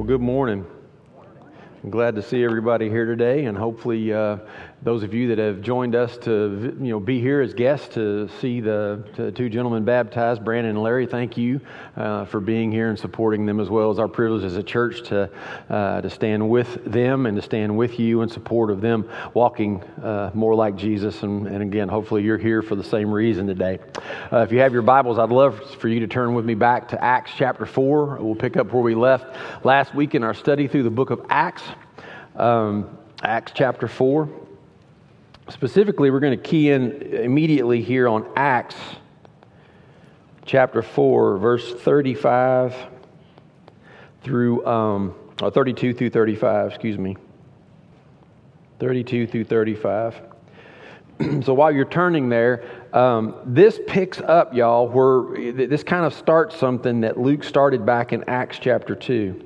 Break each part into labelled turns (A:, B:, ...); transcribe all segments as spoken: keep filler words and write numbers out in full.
A: good morning. I'm glad to see everybody here today, and hopefully uh, those of you that have joined us to you know be here as guests to see the to two gentlemen baptized, Brandon and Larry. Thank you uh, for being here and supporting them, as well as our privilege as a church to uh, to stand with them and to stand with you in support of them walking uh, more like Jesus. And, and again, hopefully you're here for the same reason today. Uh, if you have your Bibles, I'd love for you to turn with me back to Acts chapter four. We'll pick up where we left last week in our study through the book of Acts. Um, Acts chapter four. Specifically, we're going to key in immediately here on Acts chapter four, verse thirty-five through, um, or thirty-two through thirty-five, excuse me. thirty-two through thirty-five. So while you're turning there, um, this picks up, y'all, where this kind of starts something that Luke started back in Acts chapter two.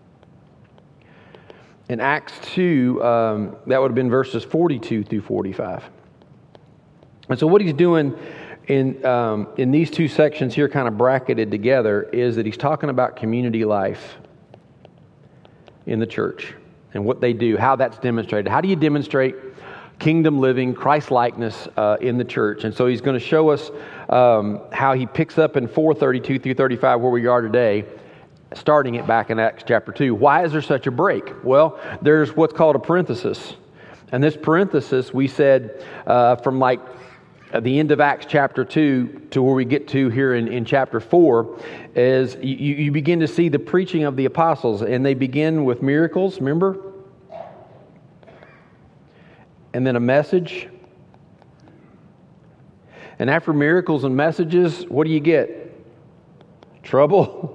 A: In Acts two, um, that would have been verses forty-two through forty-five. And so what he's doing in um, in these two sections here, kind of bracketed together, is that he's talking about community life in the church and what they do, how that's demonstrated. How do you demonstrate kingdom living, Christ-likeness uh, in the church? And so he's going to show us um, how he picks up in four thirty-two through thirty-five where we are today, starting it back in Acts chapter two. Why is there such a break? Well, there's what's called a parenthesis. And this parenthesis, we said, uh, from like at the end of Acts chapter two to where we get to here in, in chapter four, is you, you begin to see the preaching of the apostles. And they begin with miracles, remember? And then a message. And after miracles and messages, what do you get? Trouble.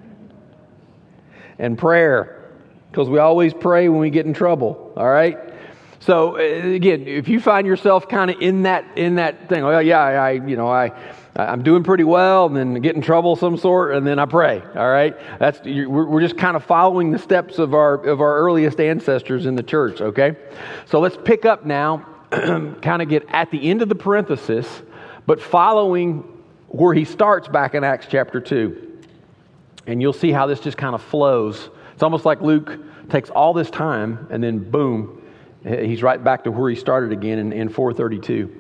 A: And prayer, because we always pray when we get in trouble. All right. So again, if you find yourself kind of in that in that thing, well, yeah, I you know I I'm doing pretty well, and then get in trouble of some sort, and then I pray. All right. That's we're just kind of following the steps of our of our earliest ancestors in the church. Okay. So let's pick up now, kind of get at the end of the parenthesis, but following where he starts back in Acts chapter two. And you'll see how this just kind of flows. It's almost like Luke takes all this time and then boom, he's right back to where he started again in, in four thirty-two.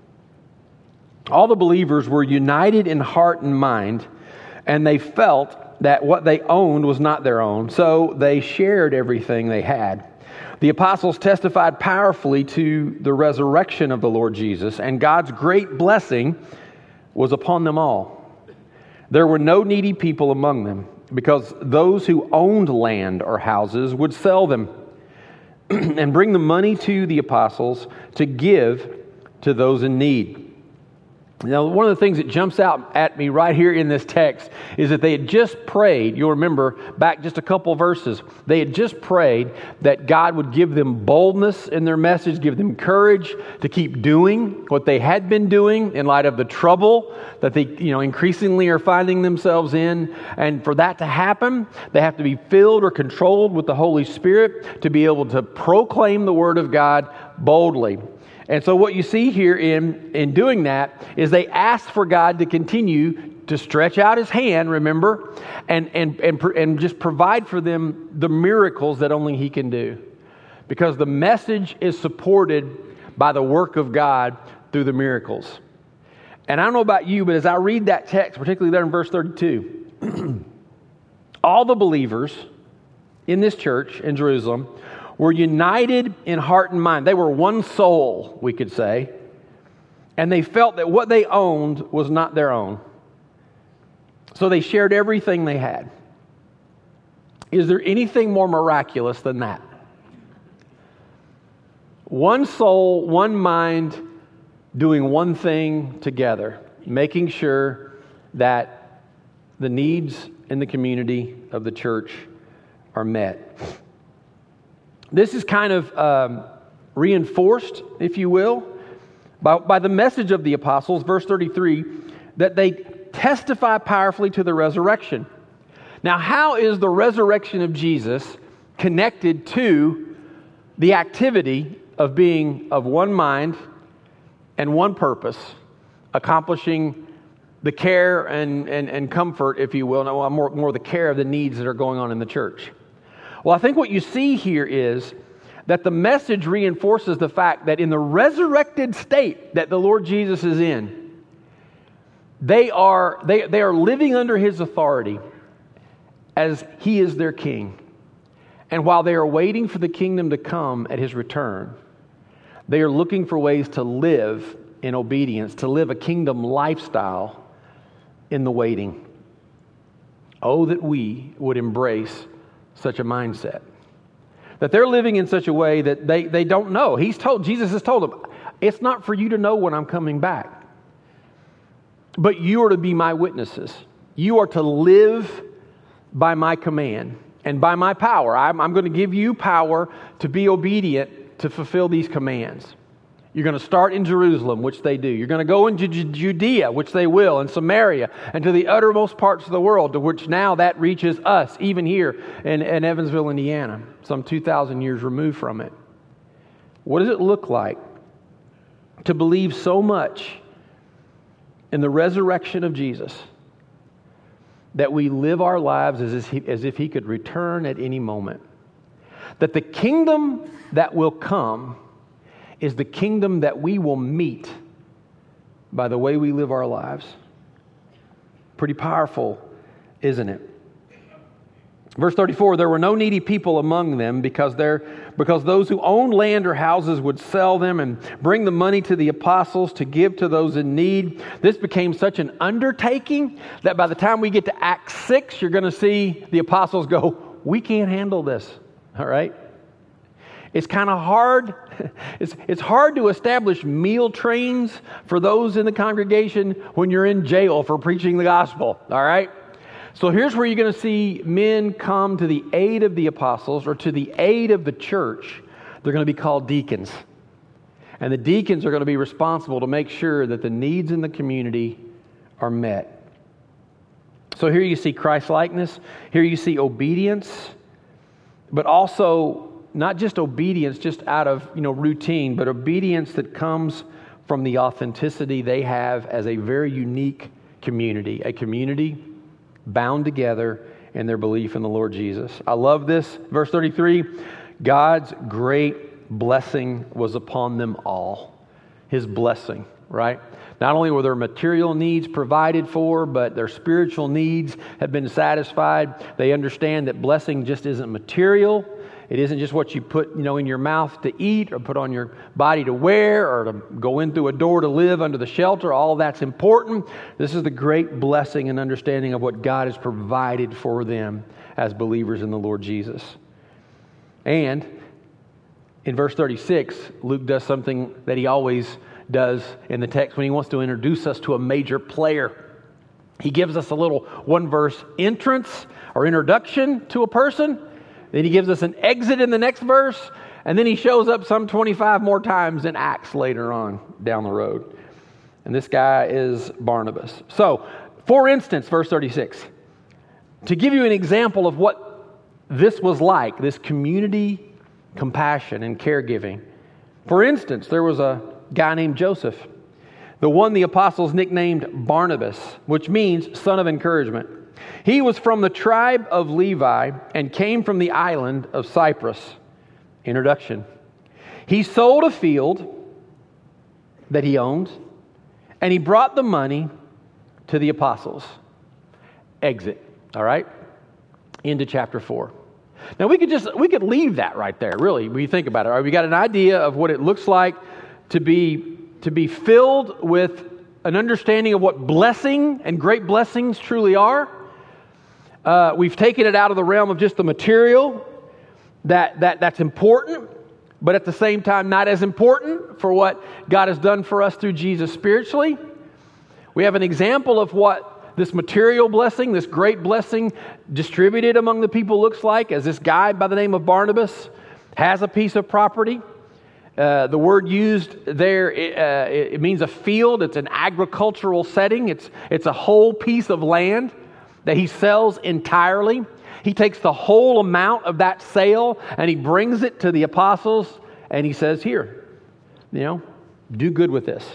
A: All the believers were united in heart and mind, and they felt that what they owned was not their own, so they shared everything they had. The apostles testified powerfully to the resurrection of the Lord Jesus, and God's great blessing was upon them all. There were no needy people among them, because those who owned land or houses would sell them and bring the money to the apostles to give to those in need. Now, one of the things that jumps out at me right here in this text is that they had just prayed. You'll remember back just a couple verses. They had just prayed that God would give them boldness in their message, give them courage to keep doing what they had been doing in light of the trouble that they, you know, increasingly are finding themselves in. And for that to happen, they have to be filled or controlled with the Holy Spirit to be able to proclaim the Word of God boldly. And so what you see here in, in doing that is they asked for God to continue to stretch out His hand, remember, and, and, and, and just provide for them the miracles that only He can do. Because the message is supported by the work of God through the miracles. And I don't know about you, but as I read that text, particularly there in verse thirty-two, all the believers in this church in Jerusalem were united in heart and mind. They were one soul, we could say. And they felt that what they owned was not their own. So they shared everything they had. Is there anything more miraculous than that? One soul, one mind, doing one thing together, making sure that the needs in the community of the church are met. This is kind of um, reinforced, if you will, by, by the message of the apostles, verse thirty-three, that they testify powerfully to the resurrection. Now, how is the resurrection of Jesus connected to the activity of being of one mind and one purpose, accomplishing the care and, and, and comfort, if you will, no, more, more the care of the needs that are going on in the church? Well, I think what you see here is that the message reinforces the fact that in the resurrected state that the Lord Jesus is in, they are, they, they are living under His authority as He is their King. And while they are waiting for the kingdom to come at His return, they are looking for ways to live in obedience, to live a kingdom lifestyle in the waiting. Oh, that we would embrace such a mindset. That they're living in such a way that they, they don't know. He's told, Jesus has told them, it's not for you to know when I'm coming back. But you are to be my witnesses. You are to live by my command and by my power. I'm, I'm going to give you power to be obedient to fulfill these commands. You're going to start in Jerusalem, which they do. You're going to go into Judea, which they will, and Samaria, and to the uttermost parts of the world, to which now that reaches us, even here in, in Evansville, Indiana, some two thousand years removed from it. What does it look like to believe so much in the resurrection of Jesus that we live our lives as if he, as if He could return at any moment? That the kingdom that will come is the kingdom that we will meet by the way we live our lives. Pretty powerful, isn't it? Verse thirty-four, there were no needy people among them because they're, because those who owned land or houses would sell them and bring the money to the apostles to give to those in need. This became such an undertaking that by the time we get to Acts six, you're going to see the apostles go, we can't handle this. All right? It's kind of hard. It's, it's hard to establish meal trains for those in the congregation when you're in jail for preaching the gospel. All right? So here's where you're going to see men come to the aid of the apostles or to the aid of the church. They're going to be called deacons. And the deacons are going to be responsible to make sure that the needs in the community are met. So here you see Christ-likeness. Here you see obedience. But also not just obedience just out of, you know, routine, but obedience that comes from the authenticity they have as a very unique community. A community bound together in their belief in the Lord Jesus. I love this. Verse thirty-three, God's great blessing was upon them all. His blessing, right? Not only were their material needs provided for, but their spiritual needs have been satisfied. They understand that blessing just isn't material. It isn't just what you put, you know, in your mouth to eat or put on your body to wear or to go in through a door to live under the shelter. All that's important. This is the great blessing and understanding of what God has provided for them as believers in the Lord Jesus. And in verse thirty-six, Luke does something that he always does in the text when he wants to introduce us to a major player. He gives us a little one-verse entrance or introduction to a person. Then he gives us an exit in the next verse, and then he shows up some twenty-five more times in Acts later on down the road. And this guy is Barnabas. So, for instance, verse thirty-six, to give you an example of what this was like, this community compassion and caregiving. For instance, there was a guy named Joseph, the one the apostles nicknamed Barnabas, which means son of encouragement. He was from the tribe of Levi and came from the island of Cyprus. Introduction. He sold a field that he owned, and he brought the money to the apostles. Exit. All right? Into chapter four. Now we could just, we could leave that right there, really, when you think about it. All right? We got an idea of what it looks like to be, to be filled with an understanding of what blessing and great blessings truly are. Uh, we've taken it out of the realm of just the material that, that that's important, but at the same time not as important for what God has done for us through Jesus spiritually. We have an example of what this material blessing, this great blessing distributed among the people looks like, as this guy by the name of Barnabas has a piece of property. Uh, the word used there, it, uh, it means a field. It's an agricultural setting. It's, it's a whole piece of land that he sells entirely. He takes the whole amount of that sale and he brings it to the apostles and he says, here, you know, do good with this.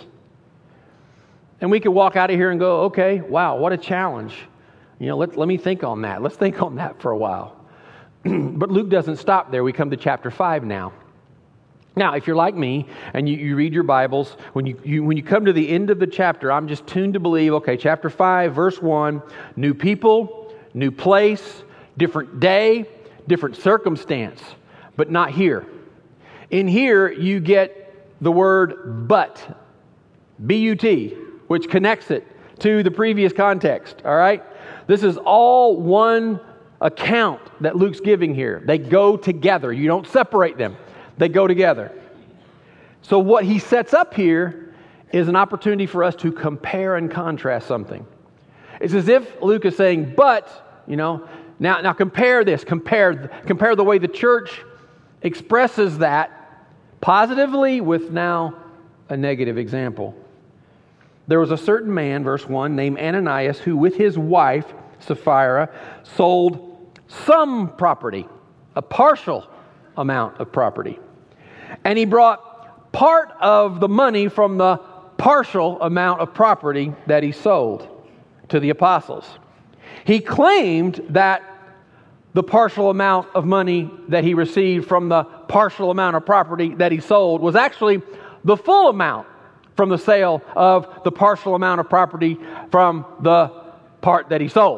A: And we could walk out of here and go, okay, wow, what a challenge. You know, let, let me think on that. Let's think on that for a while. But Luke doesn't stop there. We come to chapter five now. Now, if you're like me and you, you read your Bibles, when you, you when you come to the end of the chapter, I'm just tuned to believe, okay, chapter five, verse one, new people, new place, different day, different circumstance, but not here. In here, you get the word but, B U T, which connects it to the previous context, all right? This is all one account that Luke's giving here. They go together. You don't separate them. They go together. So what he sets up here is an opportunity for us to compare and contrast something. It's as if Luke is saying, but, you know, now, now compare this, compare, compare the way the church expresses that positively with now a negative example. There was a certain man, verse one, named Ananias, who with his wife, Sapphira, sold some property, a partial amount of property. And he brought part of the money from the partial amount of property that he sold to the apostles. He claimed that the partial amount of money that he received from the partial amount of property that he sold was actually the full amount from the sale of the partial amount of property from the part that he sold.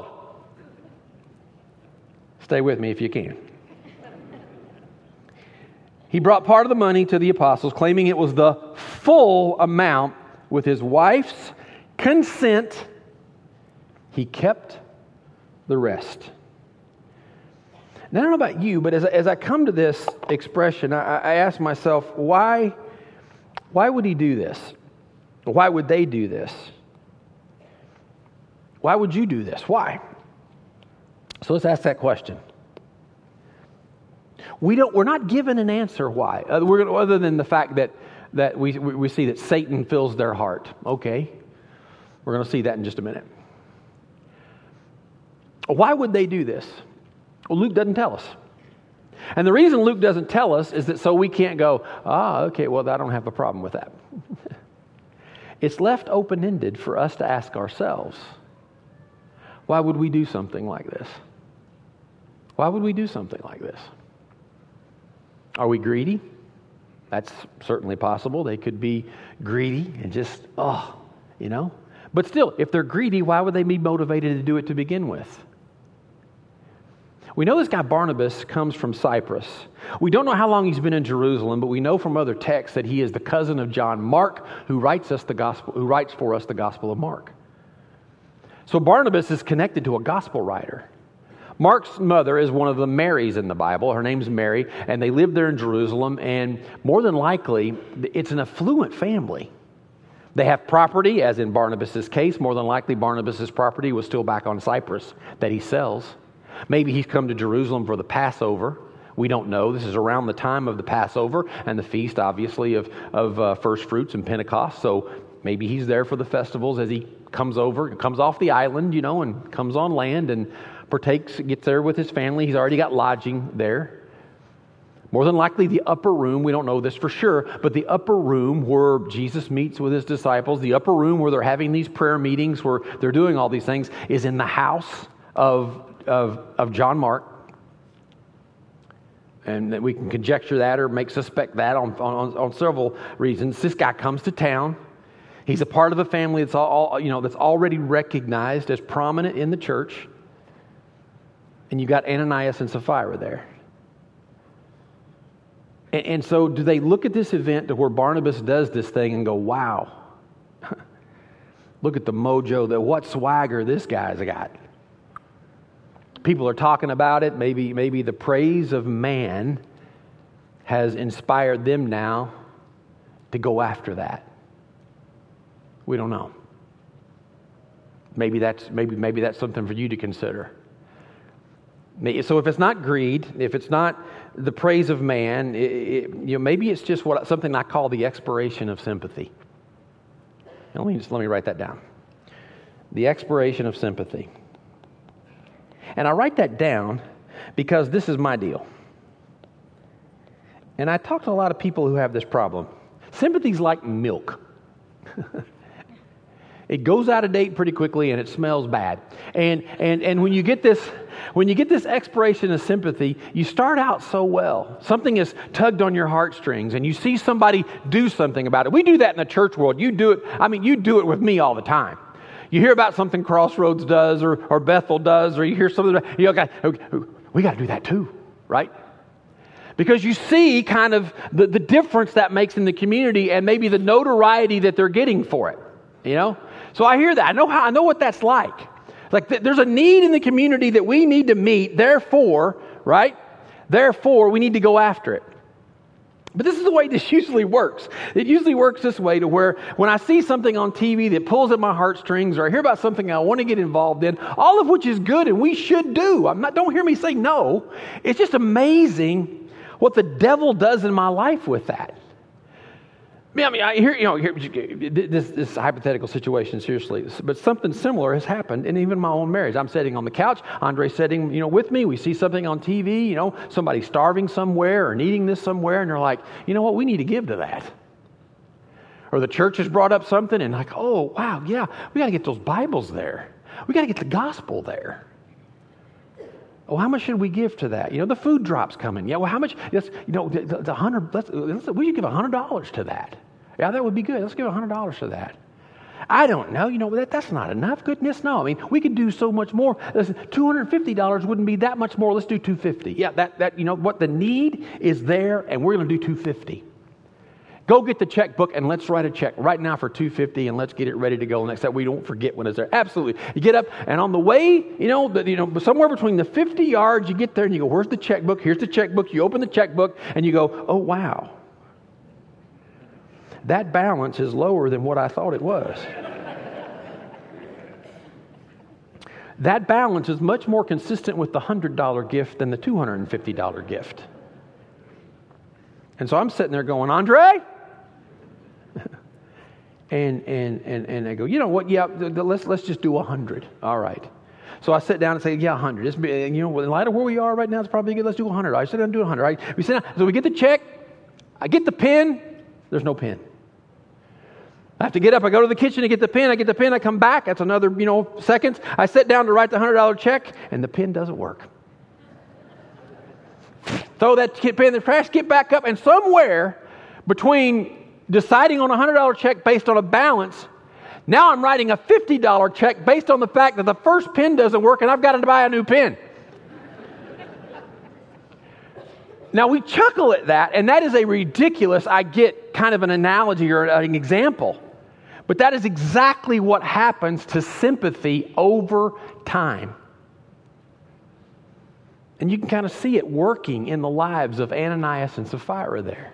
A: Stay with me if you can. He brought part of the money to the apostles, claiming it was the full amount. With his wife's consent, he kept the rest. Now, I don't know about you, but as, as I come to this expression, I, I ask myself, why, why would he do this? Why would they do this? Why would you do this? Why? So let's ask that question. We don't. We're not given an answer why, uh, we're gonna, other than the fact that that we we see that Satan fills their heart. Okay, we're going to see that in just a minute. Why would they do this? Well, Luke doesn't tell us, and the reason Luke doesn't tell us is that so we can't go, ah, okay, well, I don't have a problem with that. It's left open-ended for us to ask ourselves, why would we do something like this? Why would we do something like this? Are we greedy? That's certainly possible. They could be greedy and just, oh, you know. But still, if they're greedy, why would they be motivated to do it to begin with? We know this guy Barnabas comes from Cyprus. We don't know how long he's been in Jerusalem, but we know from other texts that he is the cousin of John Mark, who writes us the gospel, who writes for us the Gospel of Mark. So Barnabas is connected to a gospel writer. Mark's mother is one of the Marys in the Bible. Her name's Mary, and they lived there in Jerusalem, and more than likely, it's an affluent family. They have property, as in Barnabas' case. More than likely, Barnabas' property was still back on Cyprus that he sells. Maybe he's come to Jerusalem for the Passover. We don't know. This is around the time of the Passover and the feast, obviously, of, of uh, first fruits and Pentecost. So maybe he's there for the festivals as he comes over, comes off the island, you know, and comes on land and partakes, gets there with his family. He's already got lodging there. More than likely the upper room, we don't know this for sure, but the upper room where Jesus meets with his disciples, the upper room where they're having these prayer meetings, where they're doing all these things, is in the house of, of, of John Mark. And we can conjecture that or make suspect that on, on, on several reasons. This guy comes to town. He's a part of a family that's all, all you know that's already recognized as prominent in the church. And you got Ananias and Sapphira there. And, and so do they look at this event to where Barnabas does this thing and go, wow, look at the mojo, the what swagger this guy's got. People are talking about it. Maybe, maybe the praise of man has inspired them now to go after that. We don't know. Maybe that's maybe maybe that's something for you to consider. So if it's not greed, if it's not the praise of man, it, it, you know, maybe it's just what something I call the expiration of sympathy. Now, let me just let me write that down. The expiration of sympathy. And I write that down because this is my deal. And I talk to a lot of people who have this problem. Sympathy's like milk. It goes out of date pretty quickly and it smells bad. And and and when you get this when you get this expiration of sympathy, you start out so well. Something is tugged on your heartstrings and you see somebody do something about it. We do that in the church world. You do it, I mean, you do it with me all the time. You hear about something Crossroads does or, or Bethel does, or you hear something, you go, okay, we got to do that too, right? Because you see kind of the, the difference that makes in the community and maybe the notoriety that they're getting for it, you know? So I hear that. I know how. I know what that's like. Like th- there's a need in the community that we need to meet. Therefore, right? Therefore, we need to go after it. But this is the way this usually works. It usually works this way to where when I see something on T V that pulls at my heartstrings, or I hear about something I want to get involved in, all of which is good and we should do. I'm not. Don't hear me say no. It's just amazing what the devil does in my life with that. I mean, I hear, you know, here, this, this hypothetical situation, seriously, but something similar has happened in even my own marriage. I'm sitting on the couch, Andre's sitting, you know, with me. We see something on T V, you know, somebody starving somewhere or needing this somewhere, and they're like, you know what, we need to give to that. Or the church has brought up something, and like, oh, wow, yeah, we got to get those Bibles there. We got to get the gospel there. Oh, how much should we give to that? You know, the food drop's coming. Yeah, well, how much? Yes, you know, the, the, the hundred. Let's, let's, we should give a hundred dollars to that. Yeah, that would be good. Let's give a hundred dollars to that. I don't know. You know, that that's not enough. Goodness, no. I mean, we could do so much more. Two hundred and fifty dollars wouldn't be that much more. Let's do two fifty. Yeah, that that you know what the need is there, and we're going to do two fifty. Go get the checkbook and let's write a check right now for two fifty, and let's get it ready to go next. That we don't forget when it's there. Absolutely. You get up, and on the way, you know, the, you know, somewhere between the fifty yards, you get there and you go, "Where's the checkbook? Here's the checkbook." You open the checkbook and you go, "Oh wow, that balance is lower than what I thought it was." That balance is much more consistent with the one hundred dollars gift than the two hundred fifty dollars gift. And so I'm sitting there going, "Andre?" And and and and I go, you know what? Yeah, let's let's just do a hundred. All right. So I sit down and say, yeah, a hundred. It's, you know, in light of where we are right now, it's probably good. Let's do a hundred. I sit down and do a hundred. Right? We sit down. So we get the check. I get the pen. There's no pen. I have to get up. I go to the kitchen to get the pen. I get the pen. I come back. That's another, you know, seconds. I sit down to write the hundred dollar check, and the pen doesn't work. Throw that pen in the trash. Get back up, and somewhere between deciding on a one hundred dollar check based on a balance, now I'm writing a fifty dollar check based on the fact that the first pen doesn't work and I've got to buy a new pen. Now we chuckle at that, and that is a ridiculous, I get kind of an analogy or an example, but that is exactly what happens to sympathy over time. And you can kind of see it working in the lives of Ananias and Sapphira there.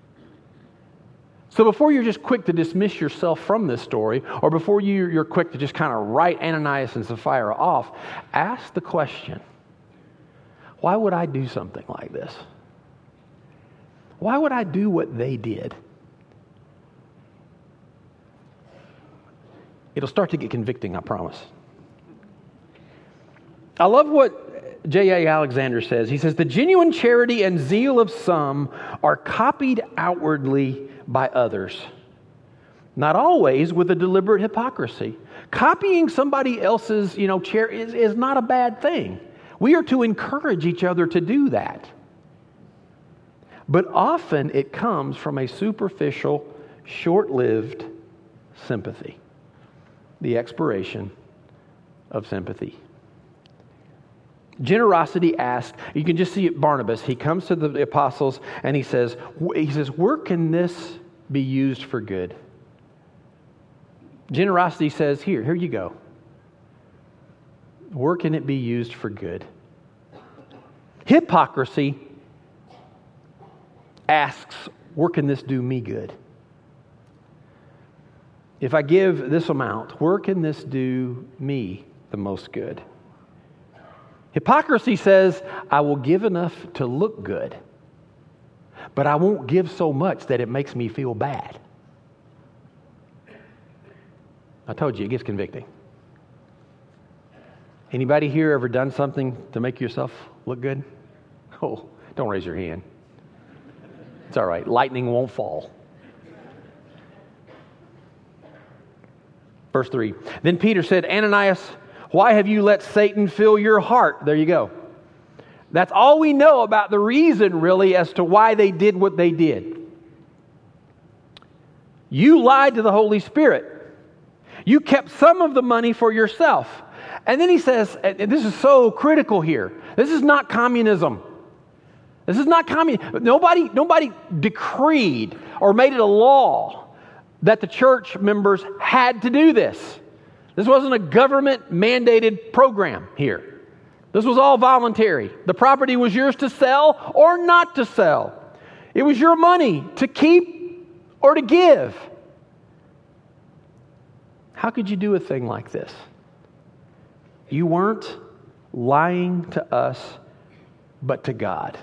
A: So before you're just quick to dismiss yourself from this story, or before you, you're quick to just kind of write Ananias and Sapphira off, ask the question, why would I do something like this? Why would I do what they did? It'll start to get convicting, I promise. I love what J A Alexander says. He says, the genuine charity and zeal of some are copied outwardly by others, not always with a deliberate hypocrisy. Copying somebody else's, you know, chair is, is not a bad thing. We are to encourage each other to do that. But often it comes from a superficial, short-lived sympathy. The expiration of sympathy. Generosity asks, you can just see it, Barnabas, he comes to the apostles and he says, he says, where can this be used for good? Generosity says, here, here you go. Where can it be used for good? Hypocrisy asks, where can this do me good? If I give this amount, where can this do me the most good? Hypocrisy says, I will give enough to look good, but I won't give so much that it makes me feel bad. I told you, it gets convicting. Anybody here ever done something to make yourself look good? Oh, don't raise your hand. It's all right. Lightning won't fall. Verse three. Then Peter said, Ananias, why have you let Satan fill your heart? There you go. That's all we know about the reason, really, as to why they did what they did. You lied to the Holy Spirit. You kept some of the money for yourself. And then he says, and this is so critical here, this is not communism. This is not communism. Nobody, nobody decreed or made it a law that the church members had to do this. This wasn't a government-mandated program here. This was all voluntary. The property was yours to sell or not to sell. It was your money to keep or to give. How could you do a thing like this? You weren't lying to us, but to God.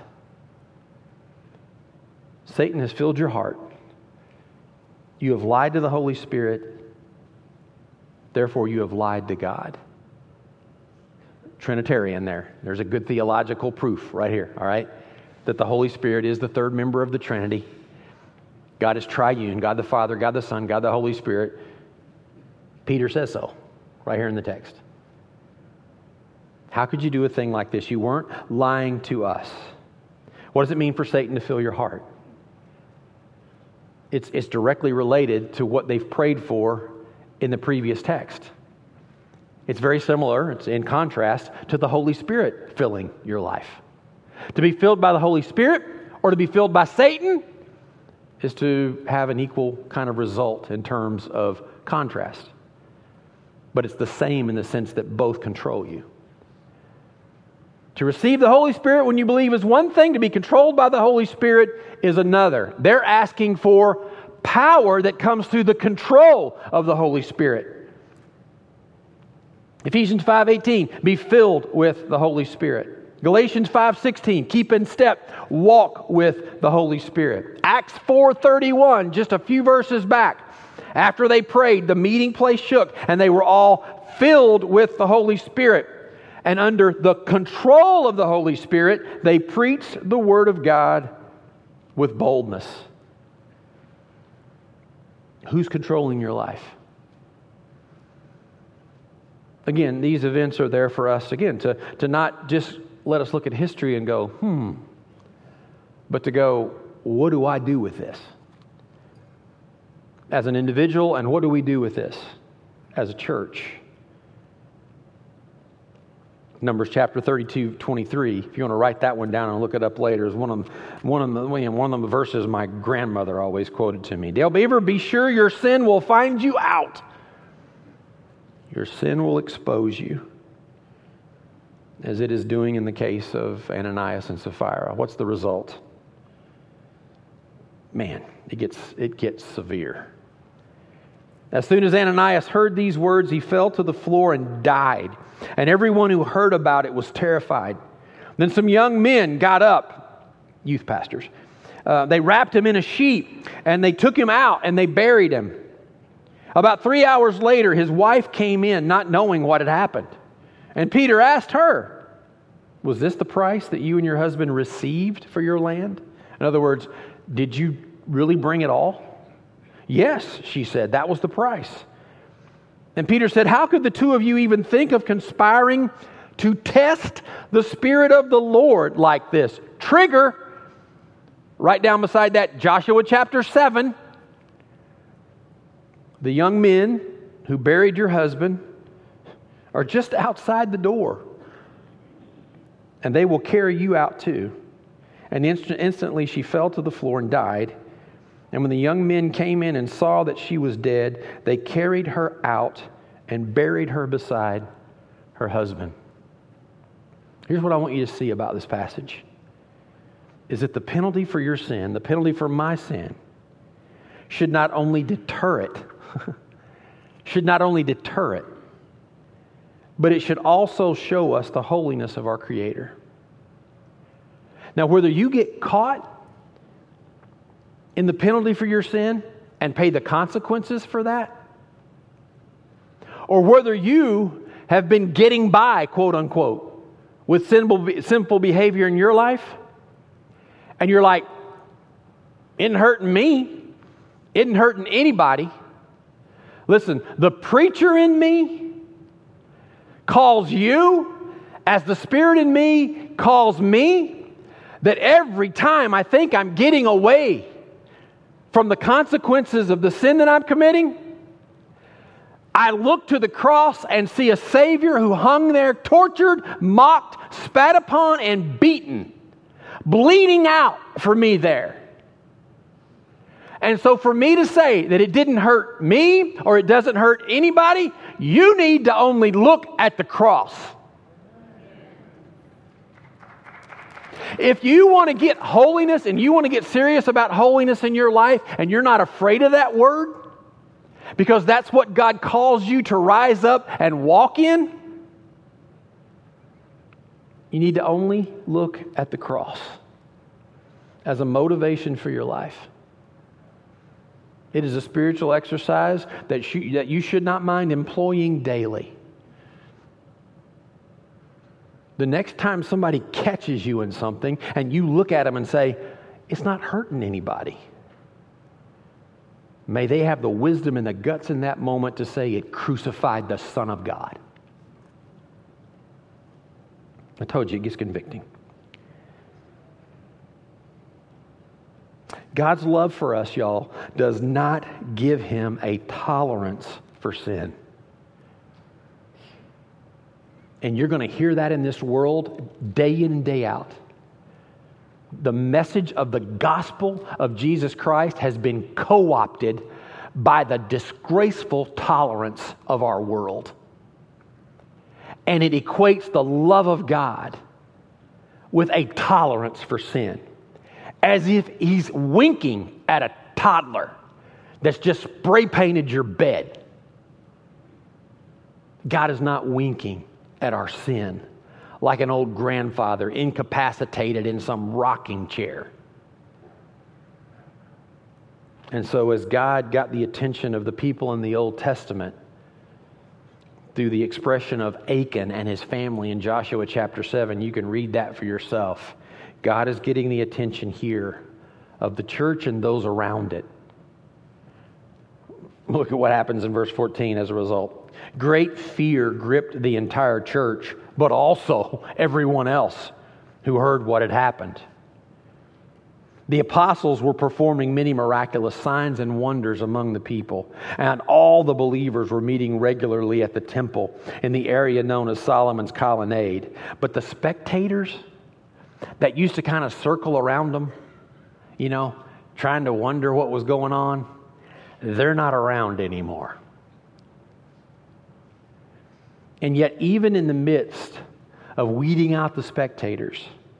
A: Satan has filled your heart. You have lied to the Holy Spirit. Therefore, you have lied to God. Trinitarian there. There's a good theological proof right here, all right? That the Holy Spirit is the third member of the Trinity. God is triune. God the Father, God the Son, God the Holy Spirit. Peter says so, right here in the text. How could you do a thing like this? You weren't lying to us. What does it mean for Satan to fill your heart? It's, it's directly related to what they've prayed for in the previous text. It's very similar, it's in contrast to the Holy Spirit filling your life. To be filled by the Holy Spirit or to be filled by Satan is to have an equal kind of result in terms of contrast. But it's the same in the sense that both control you. To receive the Holy Spirit when you believe is one thing. To be controlled by the Holy Spirit is another. They're asking for power that comes through the control of the Holy Spirit. Ephesians five eighteen, be filled with the Holy Spirit. Galatians five sixteen, keep in step, walk with the Holy Spirit. Acts four thirty-one, just a few verses back. After they prayed, the meeting place shook, and they were all filled with the Holy Spirit. And under the control of the Holy Spirit, they preached the Word of God with boldness. Who's controlling your life? Again, these events are there for us, again, to, to not just let us look at history and go, hmm, but to go, what do I do with this? As an individual, and what do we do with this as a church? Numbers chapter thirty-two, twenty-three. If you want to write that one down and look it up later, is one of them, one of the one of the verses my grandmother always quoted to me. Dale Beaver, be sure your sin will find you out. Your sin will expose you, as it is doing in the case of Ananias and Sapphira. What's the result? Man, it gets it gets severe. As soon as Ananias heard these words, he fell to the floor and died. And everyone who heard about it was terrified. Then some young men got up, youth pastors. Uh, they wrapped him in a sheet, and they took him out, and they buried him. About three hours later, his wife came in, not knowing what had happened. And Peter asked her, was this the price that you and your husband received for your land? In other words, did you really bring it all? Yes, she said, that was the price. And Peter said, how could the two of you even think of conspiring to test the Spirit of the Lord like this? Trigger, right down beside that, Joshua chapter seven. The young men who buried your husband are just outside the door. And they will carry you out too. And inst- instantly she fell to the floor and died. And when the young men came in and saw that she was dead, they carried her out and buried her beside her husband. Here's what I want you to see about this passage. Is that the penalty for your sin, the penalty for my sin, should not only deter it, should not only deter it, but it should also show us the holiness of our Creator. Now, whether you get caught in the penalty for your sin and pay the consequences for that, or whether you have been getting by, quote unquote, with sinful, sinful behavior in your life, and you're like, isn't hurting me, isn't hurting anybody. Listen, the preacher in me calls you as the Spirit in me calls me, that every time I think I'm getting away from the consequences of the sin that I'm committing, I look to the cross and see a Savior who hung there, tortured, mocked, spat upon, and beaten, bleeding out for me there. And so for me to say that it didn't hurt me or it doesn't hurt anybody, you need to only look at the cross. If you want to get holiness and you want to get serious about holiness in your life and you're not afraid of that word, because that's what God calls you to rise up and walk in, you need to only look at the cross as a motivation for your life. It is a spiritual exercise that you, that you should not mind employing daily. The next time somebody catches you in something and you look at them and say, it's not hurting anybody, may they have the wisdom and the guts in that moment to say it crucified the Son of God. I told you it gets convicting. God's love for us, y'all, does not give Him a tolerance for sin. And you're going to hear that in this world day in and day out. The message of the gospel of Jesus Christ has been co-opted by the disgraceful tolerance of our world. And it equates the love of God with a tolerance for sin. As if He's winking at a toddler that's just spray painted your bed. God is not winking at our sin like an old grandfather incapacitated in some rocking chair. And so as God got the attention of the people in the Old Testament through the expression of Achan and his family in Joshua chapter seven, you can read that for yourself. God is getting the attention here of the church and those around it. Look at what happens in verse fourteen as a result. Great fear gripped the entire church, but also everyone else who heard what had happened. The apostles were performing many miraculous signs and wonders among the people, and all the believers were meeting regularly at the temple in the area known as Solomon's Colonnade. But the spectators that used to kind of circle around them, you know, trying to wonder what was going on, they're not around anymore. And yet, even in the midst of weeding out the spectators,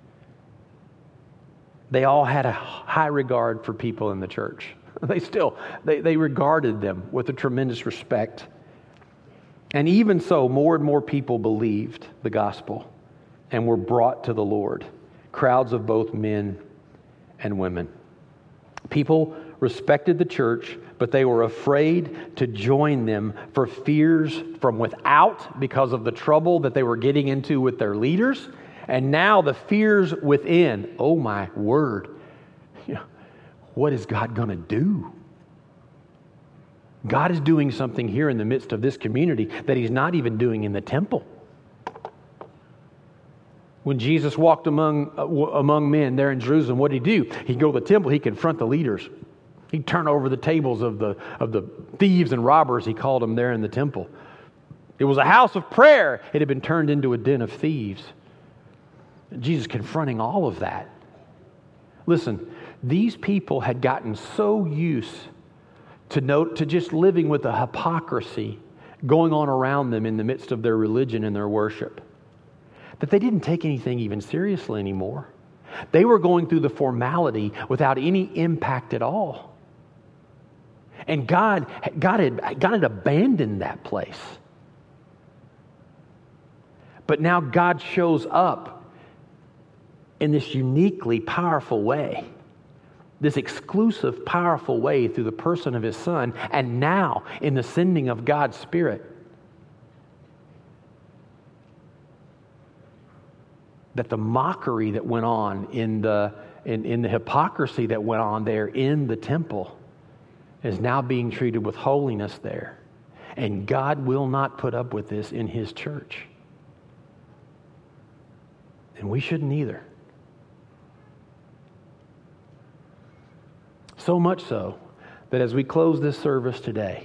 A: they all had a high regard for people in the church. They still, they, they regarded them with a tremendous respect. And even so, more and more people believed the gospel and were brought to the Lord. Crowds of both men and women. People respected the church, but they were afraid to join them for fears from without because of the trouble that they were getting into with their leaders. And now the fears within. Oh my word. You know, what is God going to do? God is doing something here in the midst of this community that He's not even doing in the temple. When Jesus walked among uh, among men there in Jerusalem, what did He do? He'd go to the temple, He'd confront the leaders. He'd turn over the tables of the of the thieves and robbers, He called them there in the temple. It was a house of prayer. It had been turned into a den of thieves. Jesus confronting all of that. Listen, these people had gotten so used to note to just living with the hypocrisy going on around them in the midst of their religion and their worship, that they didn't take anything even seriously anymore. They were going through the formality without any impact at all. And God, God, had, God had abandoned that place. But now God shows up in this uniquely powerful way, this exclusive, powerful way through the person of His Son, and now in the sending of God's Spirit. That the mockery that went on in the in, in the hypocrisy that went on there in the temple is now being treated with holiness there. And God will not put up with this in His church. And we shouldn't either. So much so that as we close this service today,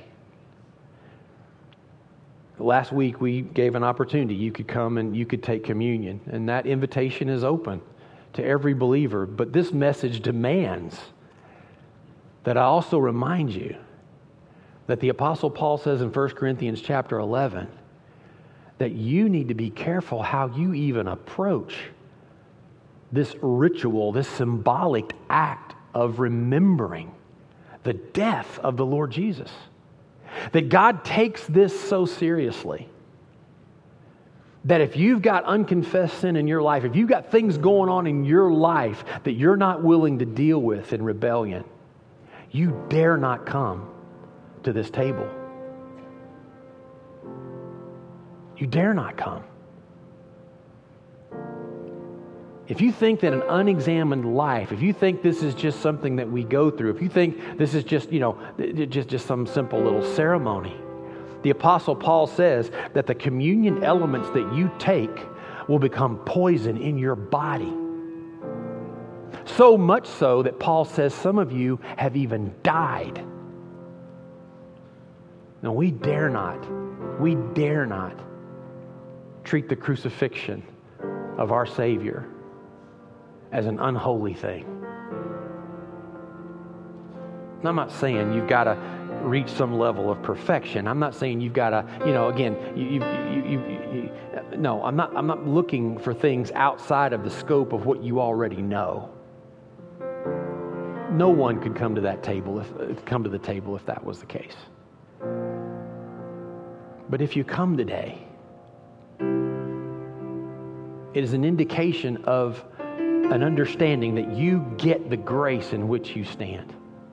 A: last week we gave an opportunity. You could come and you could take communion. And that invitation is open to every believer. But this message demands that I also remind you that the Apostle Paul says in First Corinthians chapter eleven that you need to be careful how you even approach this ritual, this symbolic act of remembering the death of the Lord Jesus. That God takes this so seriously that if you've got unconfessed sin in your life, if you've got things going on in your life that you're not willing to deal with in rebellion, you dare not come to this table. You dare not come. If you think that an unexamined life, if you think this is just something that we go through, if you think this is just, you know, just, just some simple little ceremony, the Apostle Paul says that the communion elements that you take will become poison in your body. So much so that Paul says some of you have even died. No, we dare not, we dare not treat the crucifixion of our Savior as an unholy thing. And I'm not saying you've got to reach some level of perfection. I'm not saying you've got to, you know, again, you, you, you, you, you, no, I'm not. I'm not looking for things outside of the scope of what you already know. No one could come to that table if come to the table if that was the case. But if you come today, it is an indication of an understanding that you get the grace in which you stand.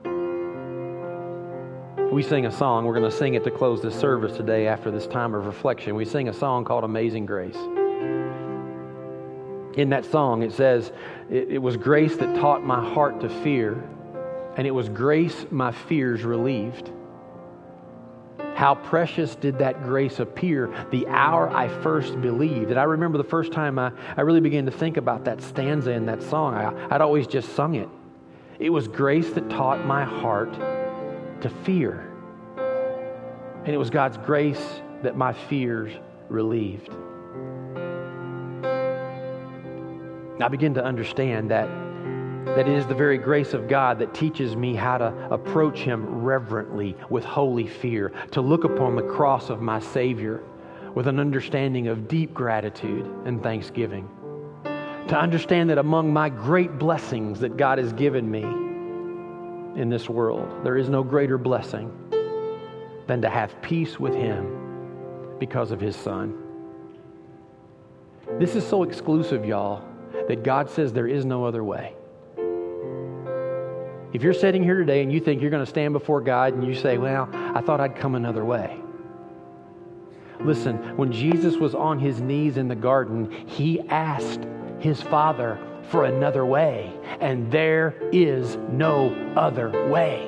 A: We sing a song. We're going to sing it to close this service today after this time of reflection. We sing a song called Amazing Grace. In that song, it says, it, it was grace that taught my heart to fear, and it was grace my fears relieved. How precious did that grace appear the hour I first believed. And I remember the first time I, I really began to think about that stanza in that song. I, I'd always just sung it. It was grace that taught my heart to fear. And it was God's grace that my fears relieved. I begin to understand that that it is the very grace of God that teaches me how to approach Him reverently with holy fear, to look upon the cross of my Savior with an understanding of deep gratitude and thanksgiving, to understand that among my great blessings that God has given me in this world, there is no greater blessing than to have peace with Him because of His Son. This is so exclusive, y'all, that God says there is no other way. If you're sitting here today and you think you're going to stand before God and you say, well, I thought I'd come another way. Listen, when Jesus was on His knees in the garden, He asked His Father for another way, and there is no other way.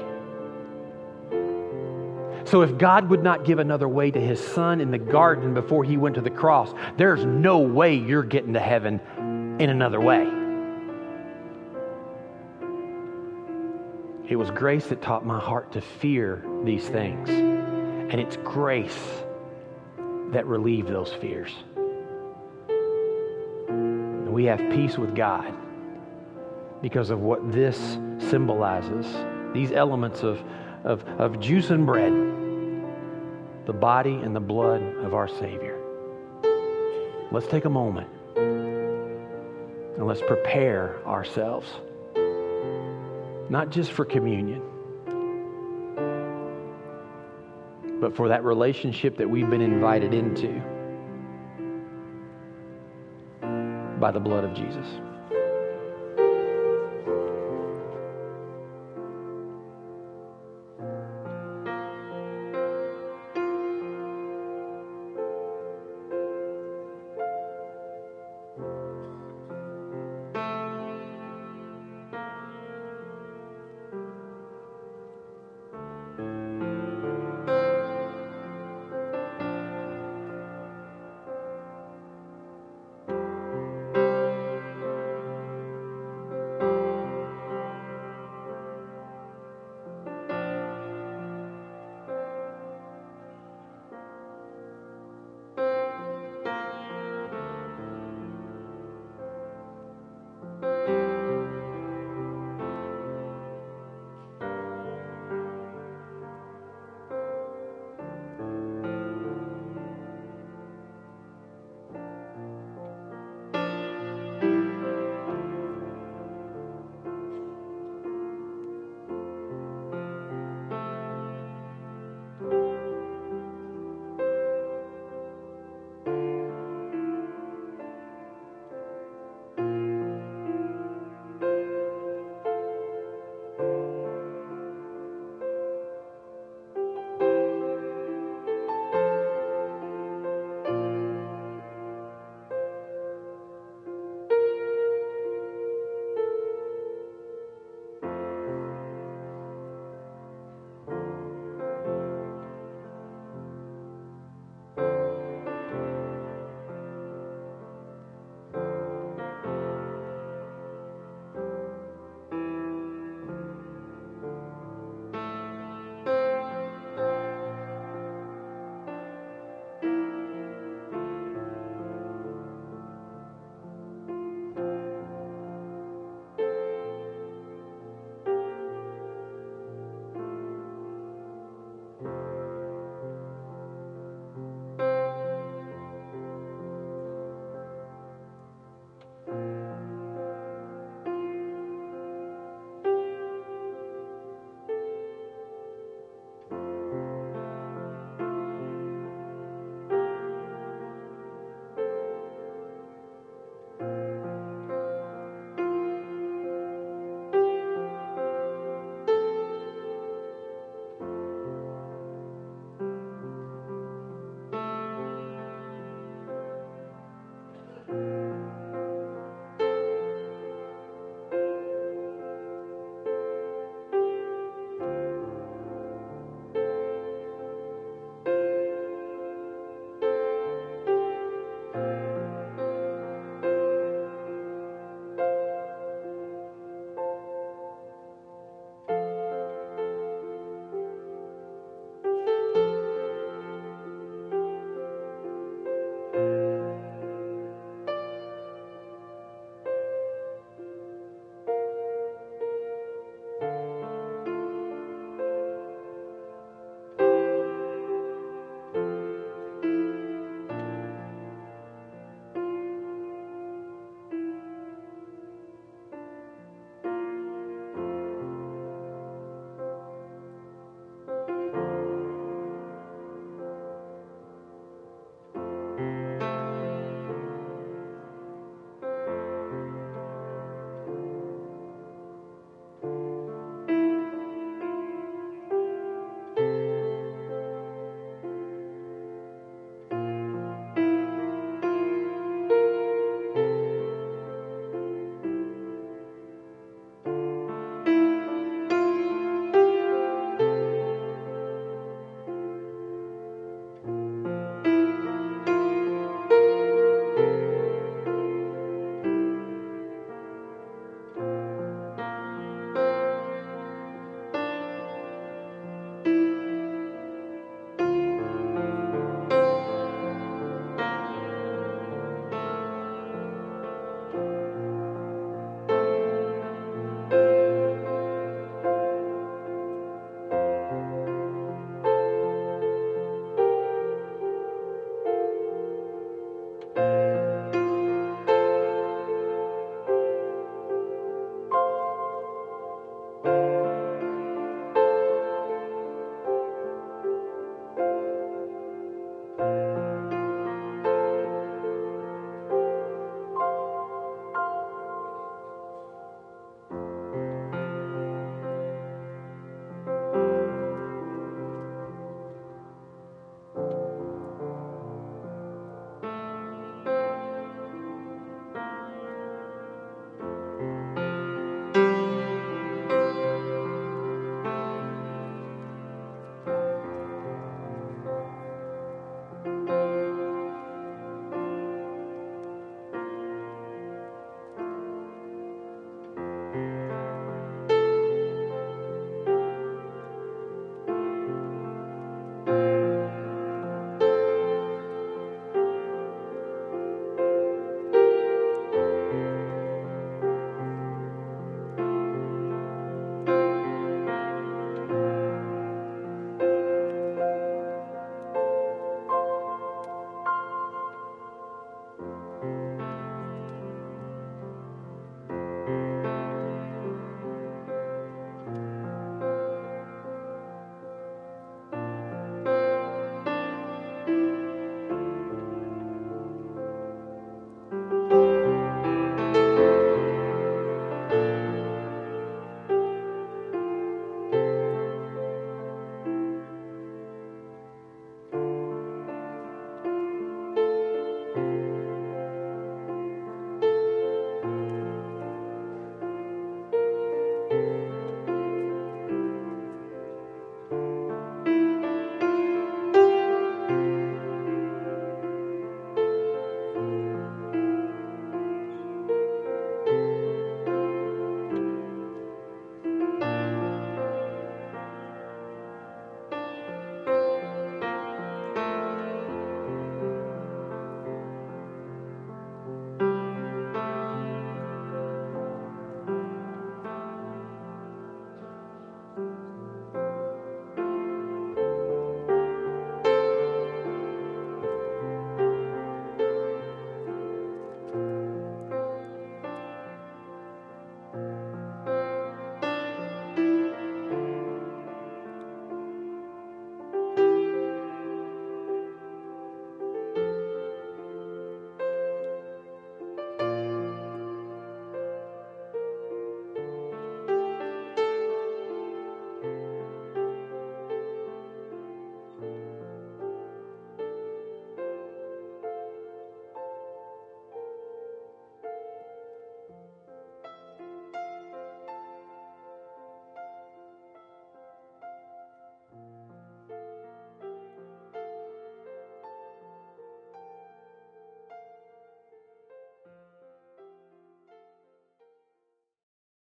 A: So if God would not give another way to His Son in the garden before He went to the cross, there's no way you're getting to heaven in another way. It was grace that taught my heart to fear these things. And it's grace that relieved those fears. And we have peace with God because of what this symbolizes. These elements of, of, of juice and bread, the body and the blood of our Savior. Let's take a moment and let's prepare ourselves. Not just for communion, but for that relationship that we've been invited into by the blood of Jesus.